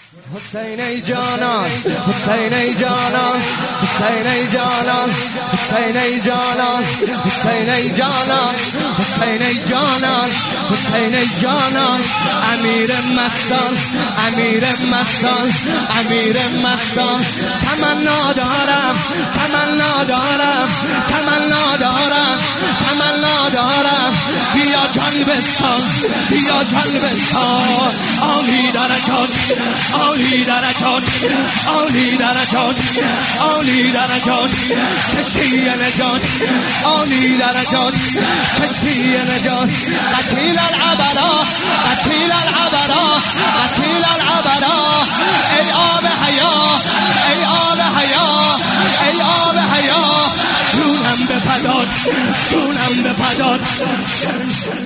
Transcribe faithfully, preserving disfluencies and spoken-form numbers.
حسین ای جانان، حسین ای جانان، حسین ای جانان، حسین ای جانان، حسین ای جانان، حسین ای جانان، حسین ای جانان، امیر مستان، امیر مستان، امیر مستان. تمنا دارم، تمنا دارم، تمنا دارم، تمنا دارم، بیا جان بستان، بیا جان بستان. عالی درجات، عالی درجات، عالی درجات، عالی درجات، کشتی نجات، عالی درجات، کشتی نجات. قتیل العبرا، قتیل العبرا، قتیل العبرا. ای آب حیا، ای آب حیا، ای آب حیا. جونم به فدات، جونم به فدات.